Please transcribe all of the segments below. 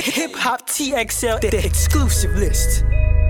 Hip Hop TXL, the exclusive list.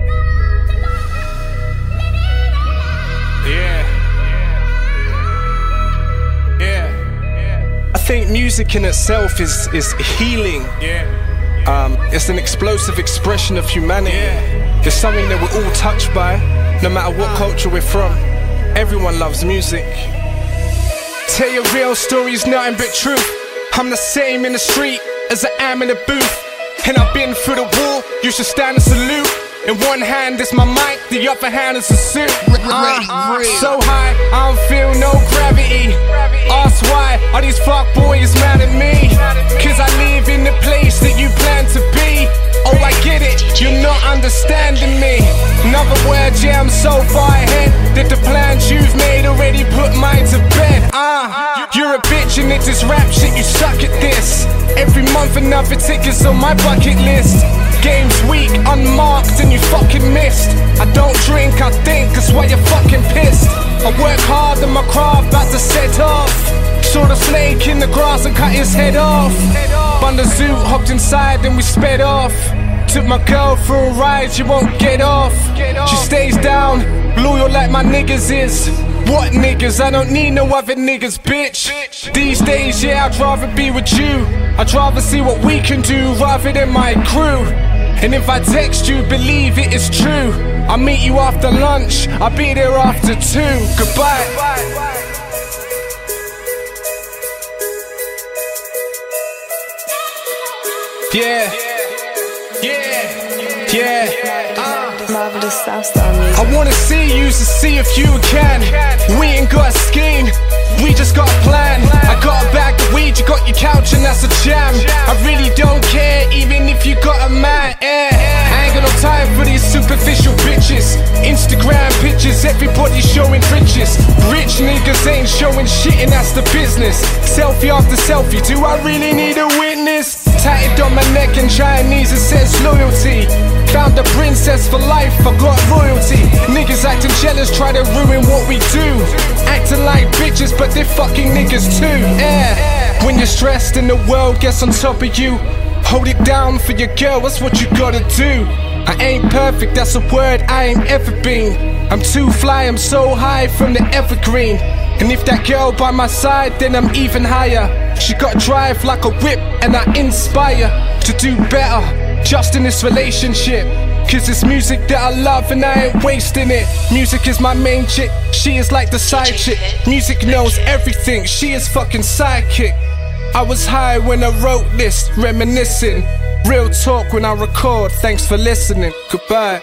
I think music in itself is healing. It's an explosive expression of humanity. It's something that we're all touched by, no matter what culture we're from. Everyone loves music. Tell your real stories, nothing but truth. I'm the same in the street as I am in the booth. And I've been through the wall, you should stand and salute. In one hand is my mic, the other hand is a suit. So high, I don't feel no gravity. Ask why, are these fuckboys mad at me? Cause I live in the place that you plan to be. Oh, I get it, you're not understanding me. In other words, yeah, I'm so far ahead that the plans you've made already put mine to bed. You're a bitch and it's this rap shit, you suck at this. Every month another ticket's on my bucket list. Game's weak, unmarked and you fucking missed. I don't drink, I think, that's why you're fucking pissed. I work hard on my craft, about to set off. Saw the snake in the grass and cut his head off. Bun the zoo, hopped inside and we sped off. Took my girl for a ride, she won't get off. She stays down, loyal like my niggas is. What niggas? I don't need no other niggas, bitch. These days, yeah, I'd rather be with you. I'd rather see what we can do rather than my crew. And if I text you, believe it is true. I'll meet you after lunch, I'll be there after 2. Goodbye. Marvelous Southstar music. I wanna see you to see if you can. We ain't got a scheme, we just got a plan. I got a bag of weed, you got your couch and that's a jam. I really don't care, even if you got a man. I ain't got no time for these superficial bitches. Instagram pictures, everybody showing riches. Rich niggas ain't showing shit and that's the business. Selfie after selfie, do I really need a witness? Tatted on my neck in Chinese, it says loyalty. Found a princess for life, I got royalty. Niggas acting jealous, try to ruin what we do. Acting like bitches, but they're fucking niggas too. When you're stressed and the world gets on top of you, hold it down for your girl, that's what you gotta do. I ain't perfect, that's a word I ain't ever been. I'm too fly, I'm so high from the evergreen. And if that girl by my side, then I'm even higher. She got drive like a whip and I inspire to do better, just in this relationship. Cause it's music that I love and I ain't wasting it. Music is my main chick, she is like the side chick. Music knows everything, she is fucking sidekick. I was high when I wrote this, reminiscing. Real talk when I record, thanks for listening. Goodbye.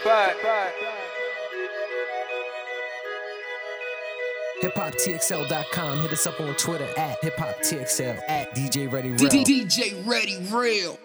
HipHopTXL.com. Hit us up on Twitter at HipHopTXL, at DJ Ready Real. DJ Ready Real.